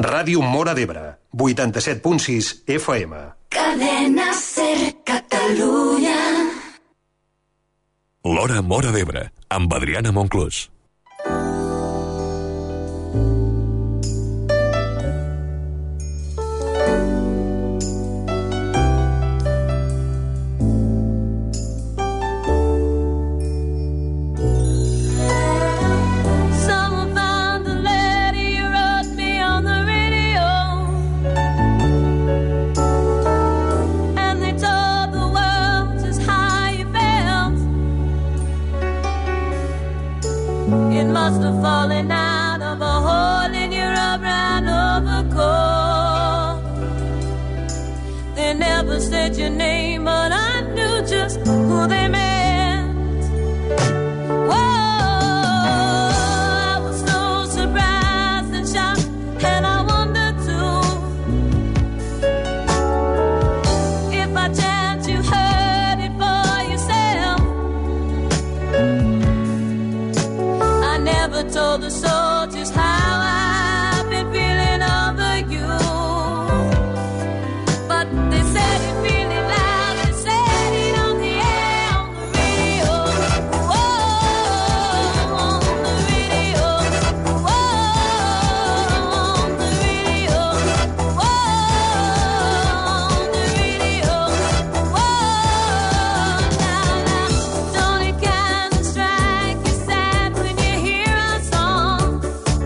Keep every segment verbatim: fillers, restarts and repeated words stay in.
Ràdio Móra d'Ebre, vuitanta-set punt sis F M. Cadena Ser Catalunya. L'Hora Móra d'Ebre, amb Adriana Monclús. Must have fallen out of a hole in your brown overcoat. They never said your name, but I knew just who they meant. Whoa, I was so surprised and shocked, and I wondered too if by chance you heard it for yourself. Never told the soul just how I've been feeling over you. But they said it really loud, they said it on the air, on the radio. Whoa, on the radio. Whoa, on the radio. Whoa, on the radio. Whoa, now, now, don't it kind of strike you sad when you hear a song?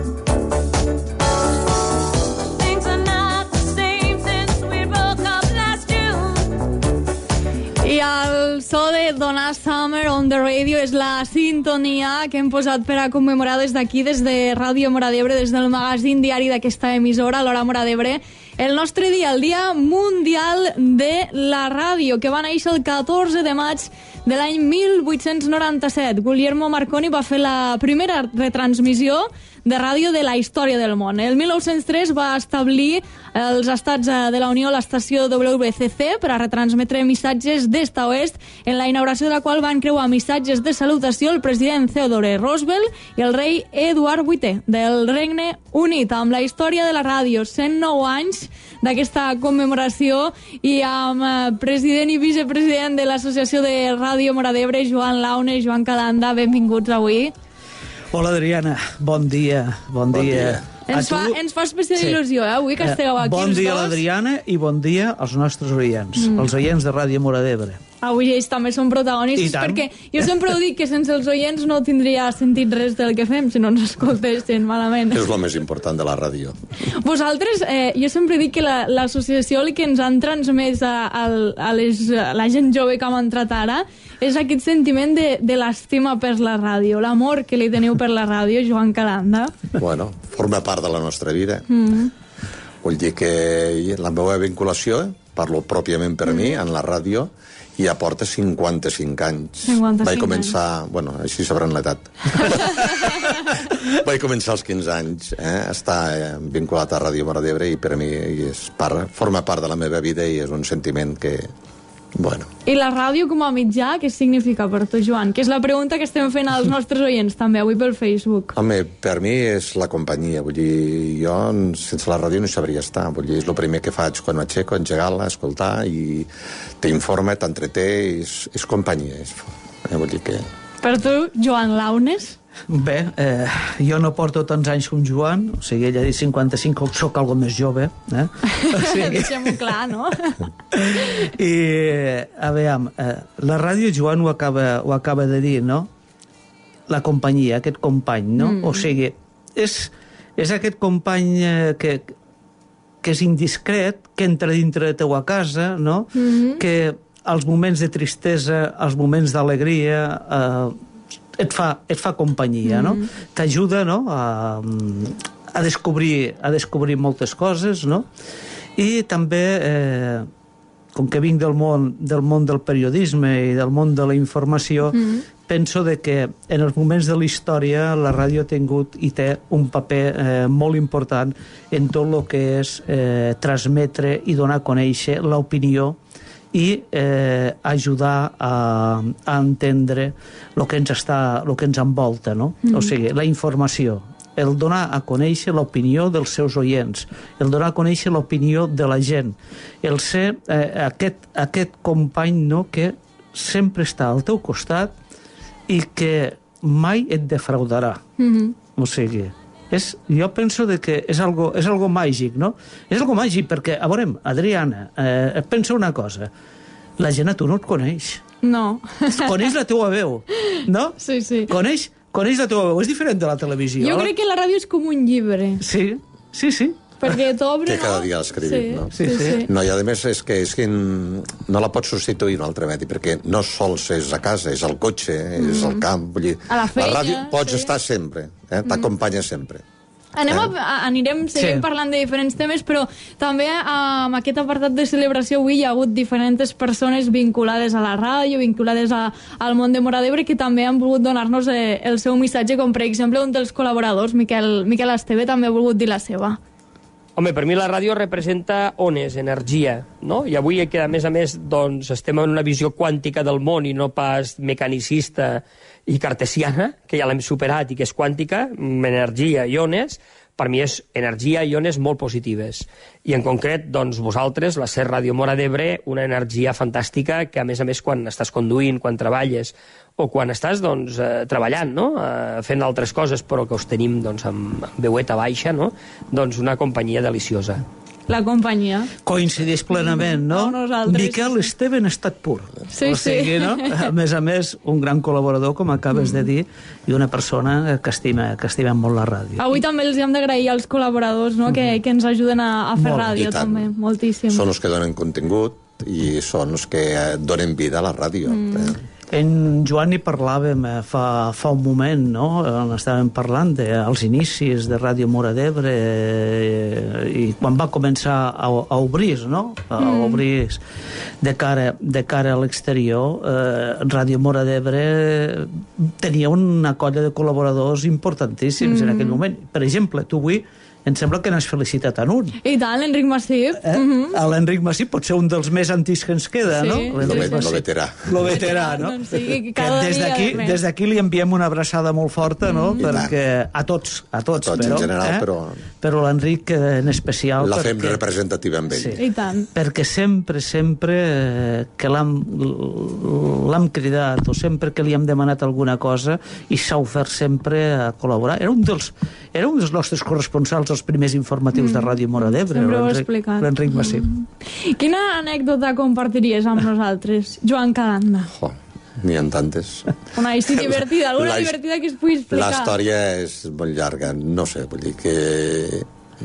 Things are not the same since we broke up last June. I el so de Donna Summer on the Radio és la sintonia que hem posat per a commemorar des d'aquí, des de Ràdio Móra d'Ebre, des del magazín diari d'aquesta emissora, l'Hora Móra d'Ebre, el nostre dia, el Dia Mundial de la Ràdio, que va néixer el catorze de maig de l'any mil vuit-cents noranta-set. Guglielmo Marconi va fer la primera retransmissió de ràdio de la història del món. El mil nou-cents tres va establir els Estats de la Unió l'estació W C C per a retransmetre missatges d'est a oest, en la inauguració de la qual van creuar missatges de salutació el president Theodore Roosevelt i el rei Eduard vuitè del Regne Unit. Amb la història de la ràdio, cent nou anys d'aquesta commemoració, i amb eh, president i vicepresident de l'Associació de Ràdio Móra d'Ebre, Joan Laune, Joan Calanda, benvinguts avui. Hola, Adriana, bon dia, bon, bon dia. dia. Ens fa, ens fa especial sí. il·lusió, eh, avui que esteu aquí bon els dos. Bon dia a l'Adriana i bon dia als nostres oients, mm. els oients de Ràdio Móra d'Ebre. Avui ells també són protagonistes, perquè jo sempre ho dic, que sense els oients no tindria sentit res del que fem, si no ens escoltessin malament. És el més important de la ràdio. Vosaltres, eh, jo sempre dic que l'associació, el que ens han transmès a, a, a, les, a la gent jove que hem entrat ara, és aquest sentiment de, de l'estima per la ràdio, l'amor que li teniu per la ràdio, Joan Calanda. Bueno, forma part de la nostra vida. Mm. Vull dir que la meva vinculació, parlo pròpiament per mm. mi, en la ràdio, i ja porta cinquanta-cinc anys. cinquanta-cinc Vaig començar... Anys. Bueno, així sabran l'edat. Vaig començar als quinze anys, eh? Estar eh, vinculat a Ràdio Móra d'Ebre, i per a mi és part, forma part de la meva vida i és un sentiment que... Bueno. I la ràdio com a mitjà, què significa per tu, Joan? Que és la pregunta que estem fent als nostres oients també avui pel Facebook. Home, per mi és la companyia. Vull dir, jo sense la ràdio no sabria estar. Vull dir, és el primer que faig quan m'aixeco, engegar-la, escoltar, i t'informa, t'entreté, és, és companyia. És, eh, vull dir que... Per tu, Joan Launes? Bé, eh, jo no porto tants anys com Joan, o sigui, ella diu cinquanta-cinc, soc algo més jove, eh? O sigui... Deixem-ho clar, no? I, a veure, eh, la ràdio, Joan ho acaba, ho acaba de dir, no? La companyia, aquest company, no? Mm. O sigui, és, és aquest company eh, que, que és indiscret, que entra dintre de teua casa, no? Mm-hmm. Que als moments de tristesa, als moments d'alegria... Eh, et fa, et fa companyia, mm. no? T'ajuda, no?, a, a, descobrir, a descobrir moltes coses, no? I també, eh, com que vinc del món, del món del periodisme i del món de la informació, mm. penso de que en els moments de la història la ràdio ha tingut i té un paper eh, molt important en tot el que és eh, transmetre i donar a conèixer l'opinió i eh, ajudar a, a entendre el que ens està, el que ens envolta, no? Mm. O sigui, la informació. el donar a conèixer l'opinió dels seus oients, el donar a conèixer l'opinió de la gent, el ser eh, aquest, aquest company, no?, que sempre està al teu costat i que mai et defraudarà. Mm-hmm. O sigui, és, jo penso de que és algo, és algo màgic, no? És algo màgic perquè, a veure, Adriana, eh, pensa una cosa, la gent a tu no et coneix. No. Coneix la teua veu, no? Sí, sí. Coneix, coneix la teua veu, és diferent de la televisió. Jo crec que la ràdio és com un llibre. Sí, sí, sí. Perquè t'obre, que no? cada dia l'escrivim, sí, no? Sí, sí. sí. No, i a més és que, és que no la pots substituir un altre medi, perquè no sols és a casa, és al cotxe, mm. és al camp, vull dir... A la feina, la ràdio pots sí. estar sempre, eh? T'acompanya sempre. Anem a, Eh? anirem seguint Sí. parlant de diferents temes, però també amb aquest apartat de celebració avui hi ha hagut diferents persones vinculades a la ràdio, vinculades a, al món de Móra d'Ebre, que també han volgut donar-nos eh, el seu missatge, com per exemple un dels col·laboradors, Miquel, Miquel Esteve, també ha volgut dir la seva. Home, per mi la ràdio representa ones, energia, no? I avui que, a més a més, doncs, estem en una visió quàntica del món i no pas mecanicista i cartesiana, que ja l'hem superat i que és quàntica, energia i ones, per mi és energia i ones molt positives. I en concret, doncs, vosaltres, la SER Ràdio Móra d'Ebre, una energia fantàstica que, a més a més, quan estàs conduint, quan treballes, o quan estàs, doncs, eh, treballant, no?, eh, fent altres coses, però que us tenim, doncs, amb veueta baixa, no?, doncs una companyia deliciosa. La companyia. Coincideix plenament, no? No, nosaltres. Miquel Esteve en estat pur. Sí, o sigui, sí. no? A més a més, un gran col·laborador, com acabes mm. de dir, i una persona que estima, que estima molt la ràdio. Avui també els hem d'agrair als col·laboradors, no?, que, que ens ajuden a, a fer Molt, ràdio, també, moltíssim. Són els que donen contingut i són els que donen vida a la ràdio. Mm. Eh? En Joan hi parlàvem eh, fa, fa un moment, no? On estàvem parlant dels inicis de Ràdio Móra d'Ebre eh, i quan va començar a, a obrir, no? A mm. obrir de cara, de cara a l'exterior, eh, Ràdio Móra d'Ebre tenia una colla de col·laboradors importantíssims mm. en aquell moment. Per exemple, tu avui em sembla que n'has felicitat en un. I tant, l'Enric Massip. Eh? Uh -huh. L'Enric Massip pot ser un dels més antics que ens queda, Sí, no? sí, Lo, sí. lo veterà. Lo veterà, no? Doncs sí, Que cada des dia d'aquí més. des d'aquí li enviem una abraçada molt forta, no? I Perquè a tots, a tots, A tots però, en general, eh? però- però l'Enric eh, en especial La perquè... fem representativa amb ell. Sí. I tant. Perquè sempre, sempre eh, que l'hem l'hem cridat o sempre que li hem demanat alguna cosa i s'ha ofert sempre a col·laborar. Era un dels, era un dels nostres corresponsals als primers informatius mm. de Ràdio Móra d'Ebre, Sempre ho he l'Enric- explicat. l'Enric Massip. Mm. Quina anècdota compartiries amb nosaltres, Joan Calanda? Jo, n'hi ha tantes. Una així divertida, alguna La his- divertida que es pugui explicar. La història és molt llarga, no sé, vull dir que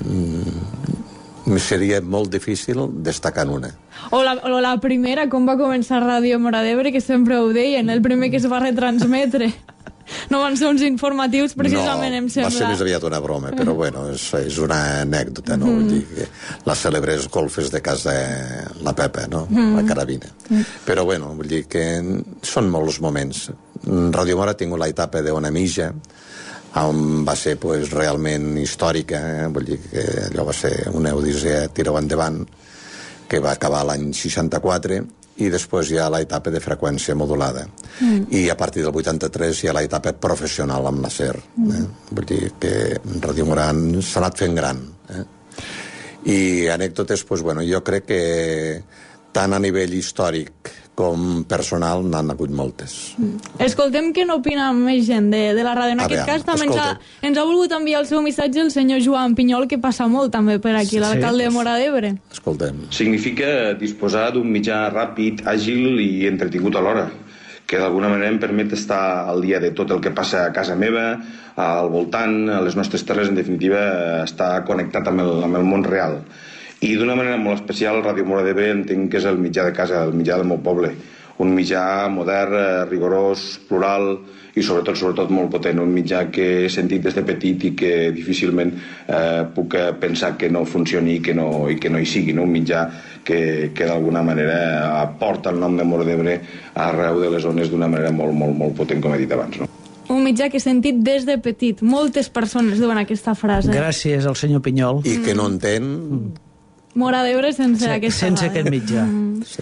mm, seria molt difícil destacar una. O la, o la primera, com va començar Ràdio Móra d'Ebre, que sempre ho deien, el primer que es va retransmetre. No van ser uns informatius, precisament, no, em sembla. va ser més aviat una broma, però bueno, és, és una anècdota, no? Mm. Vull dir que les cèlebres golfes de casa la Pepa, no? Mm. La carabina. Mm. Però bueno, vull dir que són molts moments. Ràdio Móra ha tingut l'etapa d'Ona Mija, on va ser pues, realment històrica, eh? Vull dir que allò va ser una odissea tireu endavant, que va acabar l'any seixanta-quatre, i després hi ha l'etapa de freqüència modulada. Mm. I a partir del vuitanta-tres hi ha l'etapa professional amb la SER. Mm. Eh? Vull dir que Ràdio Móra s'ha anat fent gran. Eh? I anècdotes, pues, bueno, jo crec que tant a nivell històric com personal n'han hagut moltes. Mm. Escoltem què n'opina més gent de, de la ràdio. En A aquest veure, cas també ens ha, escolta. ens ha volgut enviar el seu missatge el senyor Joan Pinyol, que passa molt també per aquí, Sí, l'alcalde de Móra d'Ebre. Escoltem. Significa disposar d'un mitjà ràpid, àgil i entretingut alhora, que d'alguna manera em permet estar al dia de tot el que passa a casa meva, al voltant, a les nostres terres, en definitiva, estar connectat amb el, amb el món real. I d'una manera molt especial, Ràdio Móra d'Ebre entenc que és el mitjà de casa, el mitjà del meu poble. Un mitjà modern, rigorós, plural i sobretot, sobretot molt potent. Un mitjà que he sentit des de petit i que difícilment eh, puc pensar que no funcioni i que no, i que no hi sigui. No? Un mitjà que, que d'alguna manera aporta el nom de Móra d'Ebre arreu de les zones d'una manera molt, molt, molt potent, com he dit abans. No? Un mitjà que he sentit des de petit. Moltes persones diuen aquesta frase. Gràcies al senyor Pinyol. I que no entén... Móra d'Ebre sense Sí, aquesta sense ràdio. aquest mitjà. Mm. Sí.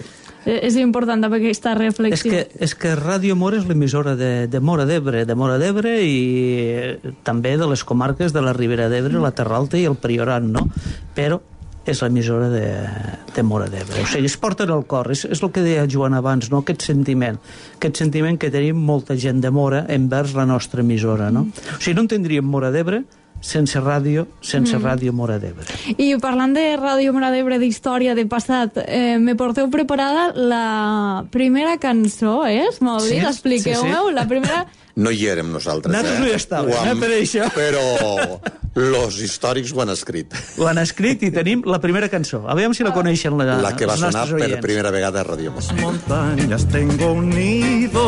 és important també aquesta reflexió. És que, és que Ràdio Mora és l'emissora de, de Mora d'Ebre, de Mora d'Ebre i també de les comarques de la Ribera d'Ebre, la Terra Alta i el Priorat, no? Però és l'emissora de, de Mora d'Ebre. O sigui, es porten al cor. És, és el que deia Joan abans, no? Aquest sentiment. Aquest sentiment que tenim molta gent de Mora envers la nostra emissora, no? O sigui, no en tindríem Mora d'Ebre sense ràdio, sense mm. Ràdio Mora d'Ebre. I parlant de Ràdio Mora d'Ebre, d'història, de passat, eh, me porteu preparada la primera cançó, és? M'ho heu dit? Sí, expliqueu-me-ho. Sí, sí. La primera... No hi érem nosaltres, nosaltres eh? no hi estàvem, eh, per això. Però los històrics ho han escrit. Ho han escrit i tenim la primera cançó. A veure si la coneixen la, la que va els sonar nostres oients. Per primera vegada a Ràdio Mora. Montañas tengo un nido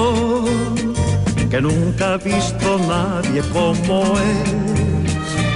que nunca ha visto nadie como es.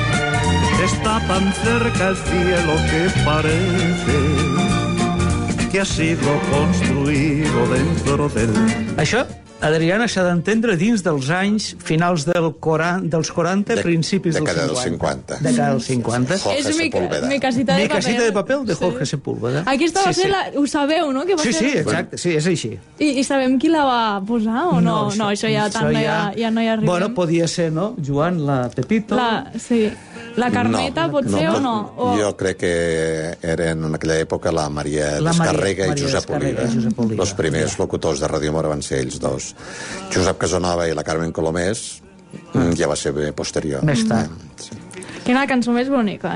Está tan cerca el cielo que parece que ha sido construido dentro del... Això, Adriana, s'ha d'entendre dins dels anys finals del quaranta, dels quaranta, de, principis de dels cinquanta. De cada dels cinquanta. Jorge és mi, Sepúlveda. mi casita de mi paper. casita de paper de Jorge sí. Sepúlveda. Aquesta va sí, ser sí. la... Ho sabeu, no? Que va sí, ser... sí, exacte. Sí, és així. I, I sabem qui la va posar o no? No, això, no, això ja, tant ja, ja, ja no hi arribem. Bueno, podia ser, no? Joan, la Pepito... La, sí. La Carmeta, no, pot ser no, o no? O... Jo crec que eren en aquella època la Maria la Descarrega Maria, i Josep Oliva. Oliva. Els primers ja. locutors de Ràdio Mora van ser ells dos. Josep Casanova i la Carmen Colomés mm. ja va ser posterior. Més tard. Eh, sí. Quina cançó més bonica,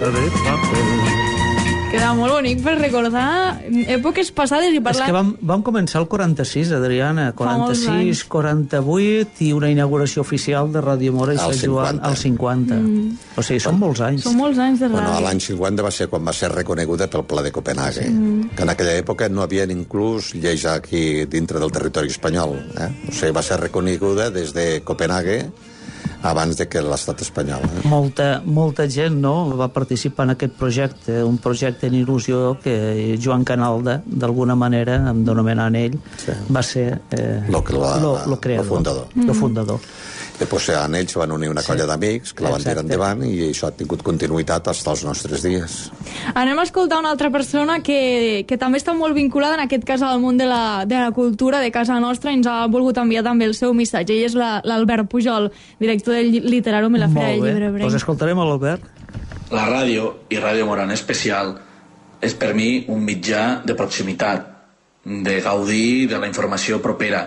eh? Queda molt bonic per recordar èpoques passades i parlar... És que vam, vam començar el quaranta-sis, Adriana, quaranta-sis, quaranta-vuit i una inauguració oficial de Ràdio Mora i Sant Joan al cinquanta. Mm. O sigui, són molts anys. Són molts anys de ràdio. Bueno, l'any cinquanta va ser quan va ser reconeguda pel Pla de Copenhague, sí. que en aquella època no havien inclús lleis aquí dintre del territori espanyol. Eh? O sigui, va ser reconeguda des de Copenhague abans de que l'estat espanyol. Eh? Molta, molta gent no, va participar en aquest projecte, un projecte en il·lusió que Joan Canalda, d'alguna manera, em denomenant ell, sí. va ser eh, lo, la, lo, lo creador, lo fundador. Mm. Lo fundador. Després en ells van unir una colla sí. d'amics que la van tirar endavant i això ha tingut continuïtat fins als nostres dies. Anem a escoltar una altra persona que, que també està molt vinculada en aquest cas al món de la, de la cultura de casa nostra i ens ha volgut enviar també el seu missatge. Ell és l'Albert Pujol, director del Literàrum i la Fira del Llibre Brenc. Doncs escoltarem l'Albert. La ràdio, i Ràdio Mora en especial, és per mi un mitjà de proximitat, de gaudir de la informació propera,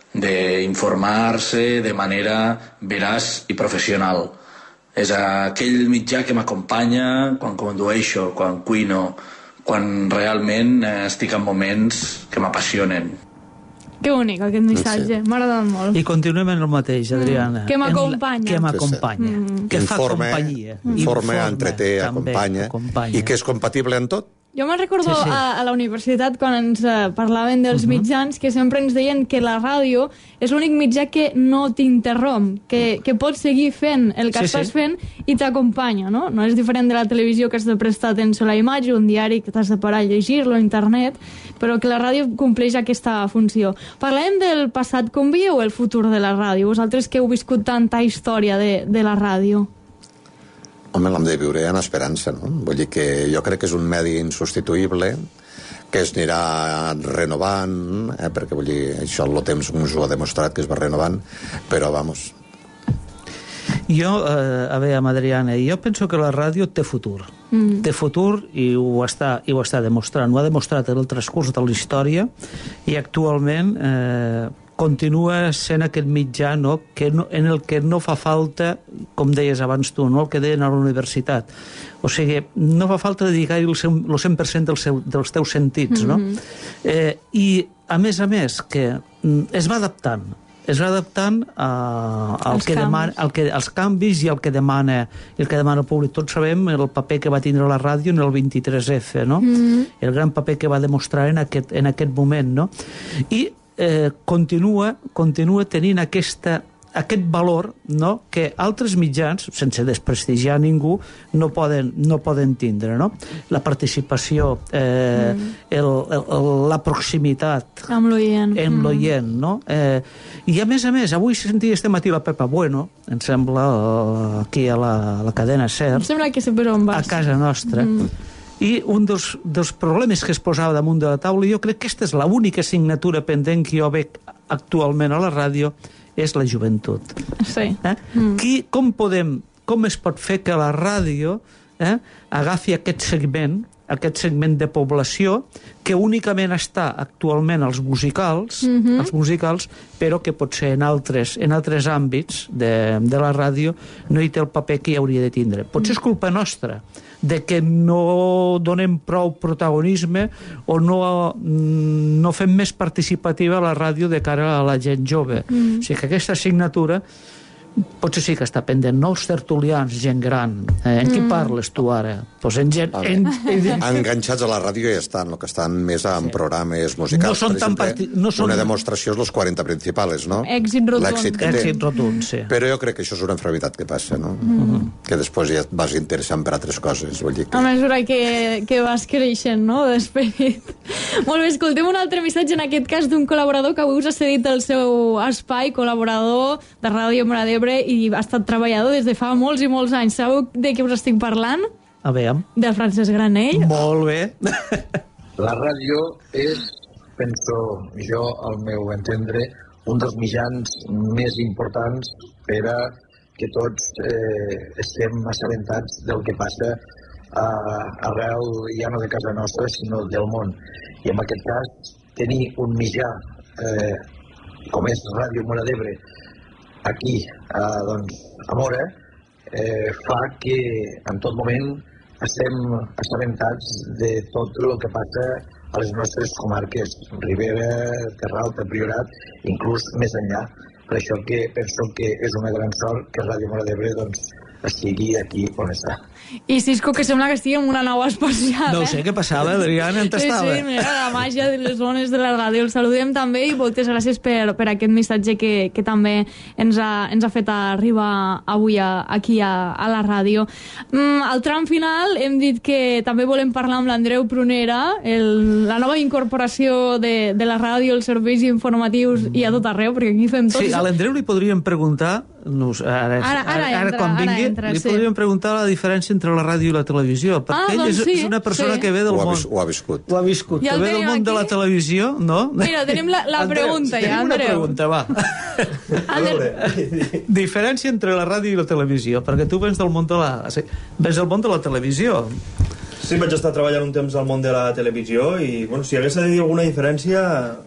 d'informar-se de manera veraç i professional. És aquell mitjà que m'acompanya quan condueixo, quan cuino, quan realment estic en moments que m'apassionen. Que bonic aquest missatge, sí. m'ha agradat molt. I continuem en el mateix, Adriana. Mm. Que m'acompanya. Que m'acompanya. Mm. Que fa informe, companyia. Informe, informe entreté, acompanya, acompanya. I que és compatible en tot. Jo me'n recordo sí, sí. A, a la universitat, quan ens uh, parlaven dels uh -huh. mitjans, que sempre ens deien que la ràdio és l'únic mitjà que no t'interromp, que, que pots seguir fent el que sí, estàs sí. fent i t'acompanya, no? No és diferent de la televisió, que has de prestar atenció a la imatge, un diari que t'has de parar a llegir-lo, internet, però que la ràdio compleix aquesta funció. Parlem del passat, com veieu el futur de la ràdio? Vosaltres que heu viscut tanta història de, de la ràdio. Home, l'hem de viure en esperança, no? Vull dir que jo crec que és un medi insubstituïble, que es anirà renovant, eh? perquè vull dir, això el temps ens ho ha demostrat, que es va renovant, però, vamos... Jo, eh, a veure, Adriana, jo penso que la ràdio té futur. Mm. Té futur i ho, està, i ho està demostrant. Ho ha demostrat en el transcurs de la història i actualment... Eh, continua sent aquest mitjà, no? Que no, en el que no fa falta, com deies abans tu, no? El que deien a la universitat. O sigui, no fa falta dedicar-hi el, el cent per cent del seu, dels teus sentits, no? Mm-hmm. eh, I, a més a més, que es va adaptant, es va adaptant a, al que demana, al que, als canvis i al que demana el que demana el públic. Tots sabem el paper que va tindre la ràdio en el vint-i-tres efa, no? Mm-hmm. El gran paper que va demostrar en aquest, en aquest moment, no? I Eh, continua, continua tenint aquesta, aquest valor, no? Que altres mitjans, sense desprestigiar ningú, no poden, no poden tindre, no? La participació, eh, mm. el, el, la proximitat amb l'oient, amb l'oient, mm. no? Eh, I a més a més, avui sentia este matí la Pepa Bueno, em sembla, aquí a la, a la cadena SER, em sembla que sempre on vas. a casa nostra, mm. I un dels, dels problemes que es posava damunt de la taula, jo crec que aquesta és l'única assignatura pendent que jo veig actualment a la ràdio, és la joventut. Sí. Eh? Mm. Qui, com podem, com es pot fer que la ràdio eh, agafi aquest segment, aquest segment de població que únicament està actualment als musicals, mm-hmm. als musicals, però que potser en altres, en altres àmbits de, de la ràdio no hi té el paper que hi hauria de tindre. Potser és culpa nostra de que no donem prou protagonisme o no, no fem més participativa la ràdio de cara a la gent jove. Mm. O sigui que aquesta assignatura potser sí que està pendent. Nous tertulians, gent gran. Eh, en qui mm. parles tu ara? Pues en gent... En, en... Enganxats a la ràdio ja estan, el que estan més en sí. programes musicals. No són per tan exemple, parti... no són... una demostració és los quaranta principals, no? Èxit rotund. L'èxit que té. Èxit rotund, sí. Però jo crec que això és una enfermitat que passa, no? Mm. Que després ja et vas interessant per altres coses. Vull dir que... A mesura que, que vas creixent, no?, d'esperit. Molt bé, escoltem un altre missatge, en aquest cas d'un col·laborador que avui us ha cedit el seu espai, col·laborador de Ràdio Móra d'Ebre, i ha estat treballador des de fa molts i molts anys. Sabeu de què us estic parlant? A veure. Del Francesc Granell. Molt bé. La ràdio és, penso jo, al meu entendre, un dels mitjans més importants per a que tots eh, estem assabentats del que passa a, arrel ja no de casa nostra, sinó del món. I en aquest cas, tenir un mitjà eh, com és Ràdio Móra d'Ebre aquí, a, doncs, a Móra, eh, fa que en tot moment estem assabentats de tot el que passa a les nostres comarques, Ribera, Terra Alta, Priorat, inclús més enllà. Per això que penso que és una gran sort que Ràdio Móra d'Ebre doncs, estigui aquí on està. I Cisco, que sembla que estigui en una nau espacial. No ho sé, què passava, Adriana, on estava? Sí, sí, mira, la màgia de les zones de la ràdio. El saludem també i moltes gràcies per, per aquest missatge que, que també ens ha, ens ha fet arribar avui a, aquí a, a la ràdio. Mm, al tram final hem dit que també volem parlar amb l'Andreu Prunera, el, la nova incorporació de, de la ràdio, els serveis informatius i a tot arreu, perquè aquí fem tots. Sí, a l'Andreu li podríem preguntar, no, ara, ara, ara, ara, ara quan ara vingui, entra, li sí. podríem preguntar la diferència entre la ràdio i la televisió, perquè ah, ell doncs és, sí, és una persona sí. que ve del ho món. Ha vis, ho ha viscut. Ho ha viscut, ja que ve del món aquí? De la televisió, no? Mira, tenim la, la Andreu, pregunta ja, Andreu. Una Andreu. pregunta, va. Andreu. Diferència entre la ràdio i la televisió, perquè tu vens del món de la... Sí, vens del món de la televisió. Sí, vaig estar treballant un temps al món de la televisió i, bueno, si hagués de dir alguna diferència,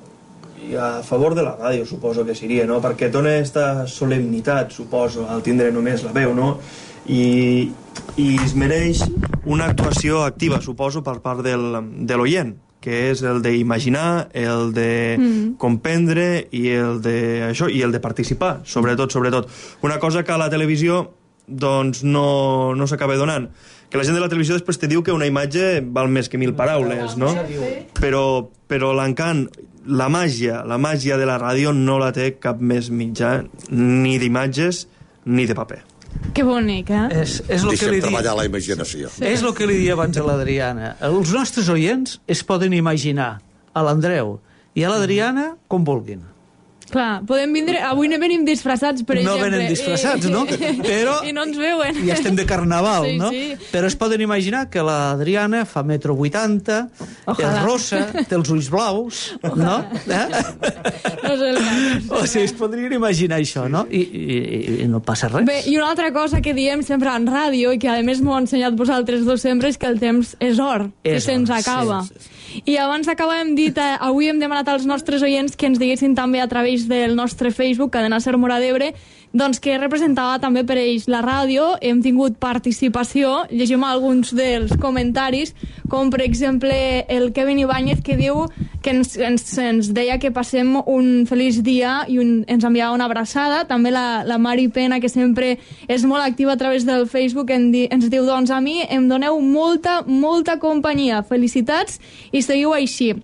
a favor de la ràdio, suposo que seria, no? Perquè dona aquesta solemnitat, suposo, al tindre només la veu, no? I, i es mereix una actuació activa, suposo, per part del, de l'oient, que és el d'imaginar, el de mm. comprendre i el de, això, i el de participar, sobretot, sobretot. Una cosa que a la televisió doncs no, no s'acaba donant. Que la gent de la televisió després te diu que una imatge val més que mil paraules, no? Però, però l'encant, la màgia, la màgia de la ràdio no la té cap més mitjà, ni d'imatges ni de paper. Que bonic, eh? És, és lo Deixem que li treballar la imaginació. Sí. És el que li dia abans a l'Adriana. Els nostres oients es poden imaginar a l'Andreu i a l'Adriana com vulguin. Clar, podem vindre... Avui no venim disfressats, per no exemple. No venen disfressats, no? Però... I no ens veuen. I estem de carnaval, sí, no? Sí. Però es poden imaginar que l'Adriana fa metro vuitanta, és rossa, té els ulls blaus, no? Eh? No sé el cas. O sigui, es podrien imaginar això, no? I, i, i no passa res. Bé, i una altra cosa que diem sempre en ràdio, i que a més m'ho ha ensenyat vosaltres dos sempre, és que el temps és or, és i se'ns acaba. Sí, sí, sí. I abans d'acabar hem dit, eh, avui hem demanat als nostres oients que ens diguessin també a través del nostre Facebook, Cadena Ser Móra d'Ebre, doncs que representava també per ells la ràdio. Hem tingut participació, llegim alguns dels comentaris, com per exemple el Kevin Ibáñez, que diu que ens, ens, ens deia que passem un feliç dia i un, ens enviava una abraçada. També la, la Mari Pena, que sempre és molt activa a través del Facebook, en di, ens diu, doncs a mi em doneu molta, molta companyia. Felicitats i seguiu així.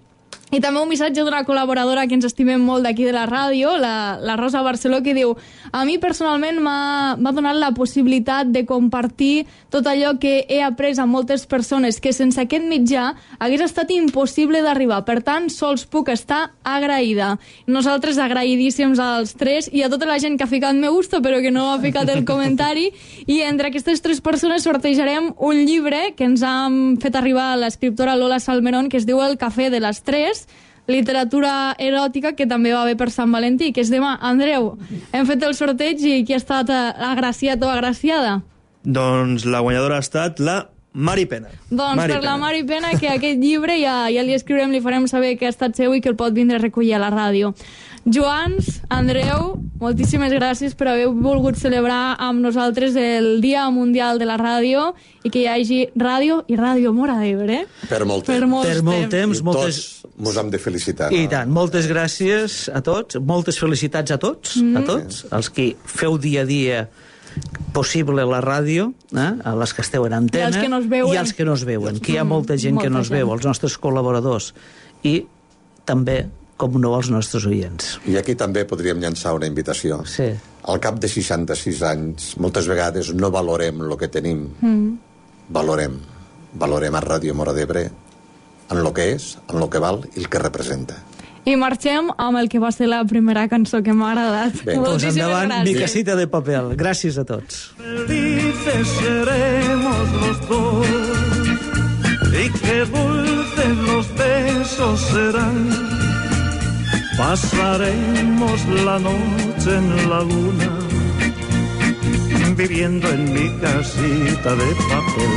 I també un missatge d'una col·laboradora que ens estimem molt d'aquí de la ràdio, la, la Rosa Barceló, que diu: a mi personalment m'ha donat la possibilitat de compartir tot allò que he après amb moltes persones que sense aquest mitjà hagués estat impossible d'arribar. Per tant, sols puc estar agraïda. Nosaltres agraïdíssims als tres i a tota la gent que ha ficat me gusta però que no ha ficat el comentari, i entre aquestes tres persones sortejarem un llibre que ens han fet arribar l'escriptora Lola Salmerón, que es diu El cafè de les tres, literatura eròtica, que també va bé per Sant Valentí, que és demà. Andreu, hem fet el sorteig i qui ha estat agraciat o agraciada? Doncs la guanyadora ha estat la Mari Pena. Doncs Mari per Pena. La Mari Pena, que aquest llibre ja, ja li escriurem, li farem saber que ha estat seu i que el pot vindre a recollir a la ràdio. Joans, Andreu, moltíssimes gràcies per haver volgut celebrar amb nosaltres el Dia Mundial de la Ràdio i que hi hagi ràdio i Ràdio Móra d'Ebre. Per molt temps. Per molt, per molt temps. I moltes... tots mos hem de felicitar. I tant, moltes gràcies a tots, moltes felicitats a tots, mm. a tots, els que feu dia a dia possible la ràdio, eh? A les que esteu en antena, i els que no es veuen, i els que no es veuen, que hi ha molta gent molta que no es veu, els nostres col·laboradors, i també, com no, els nostres oients. I aquí també podríem llançar una invitació. Sí. Al cap de seixanta-sis anys, moltes vegades no valorem el que tenim. Mm. Valorem. Valorem a Ràdio Móra d'Ebre en el que és, en el que val i el que representa. I marxem amb el que va ser la primera cançó que m'ha agradat. Pues endavant, mi casita de papel. Gràcies a tots. Felices seremos los dos y qué dulces los besos serán. Pasaremos la noche en la luna viviendo en mi casita de papel.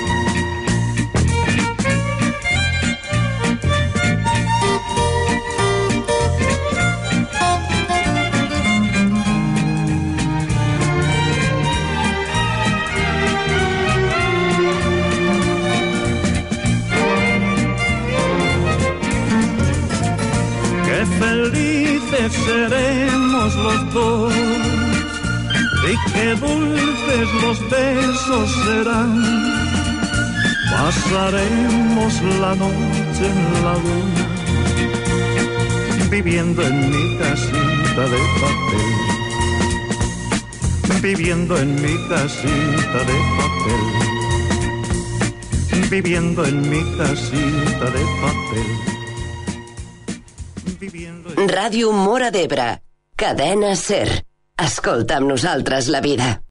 Felices seremos los dos y qué dulces los besos serán. Pasaremos la noche en la luna viviendo en mi casita de papel, viviendo en mi casita de papel, viviendo en mi casita de papel. Ràdio Móra d'Ebre, cadena SER. Escolta amb nosaltres la vida.